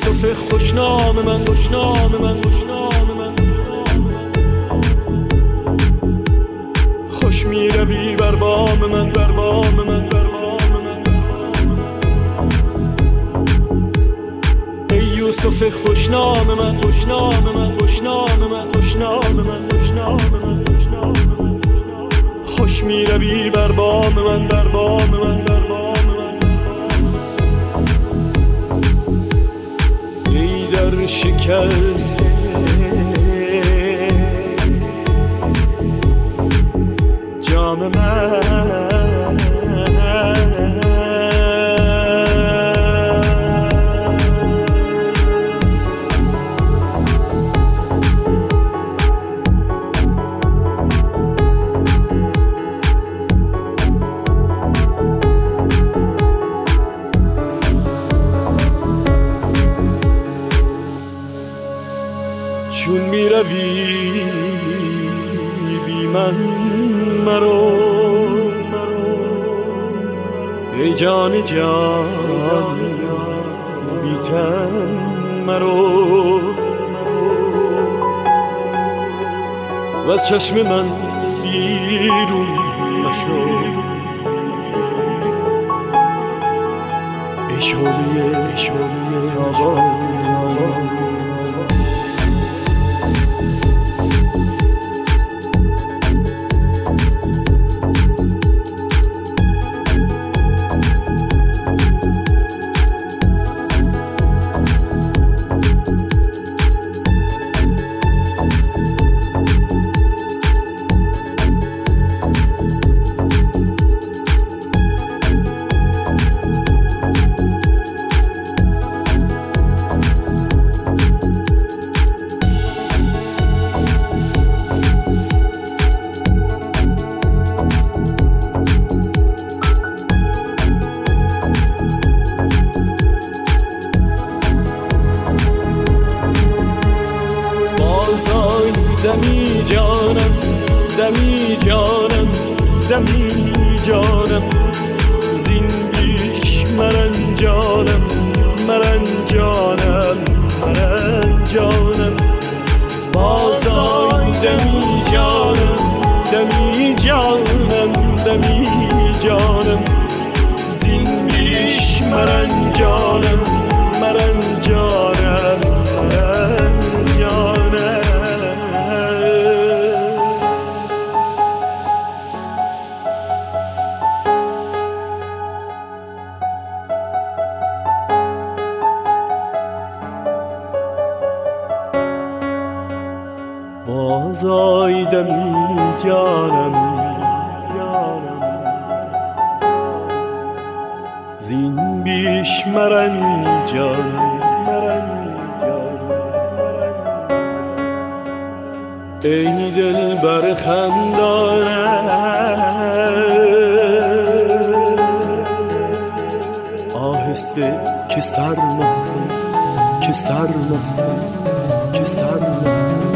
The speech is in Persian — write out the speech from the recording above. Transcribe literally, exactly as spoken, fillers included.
یوسف خوشنام من، خوشنام من، خوشنام من، خوش می روی بر بام من، بر بام من، بر بام من. ای یوسف خوشنام من، خوشنام من، خوشنام من، خوشنام من، خوشنام من، خوشنام من. خوش می روی بر بام من، بر بام من، بر بام من. ای در شکسته جام من، چون می روی بی من مرو، ای جان جان بی تن مرو، و از چشم من بیرون مشو، ای شعله ای شعله تابان تابان. دمی جانم، دمی جانم، دمی جانم، زین بیش مرنجانم، مرنجانم، مرنجانم. بازای دمی جانم، دمی جانم، دمی جانم، زین بیش مرنجانم، مرنجانم، مرنجانم. بازای دمی جانم، زین بیش مرنجانم، ای دل بر خندانم، آهسته که سرمست، که سرمست، که سرمست.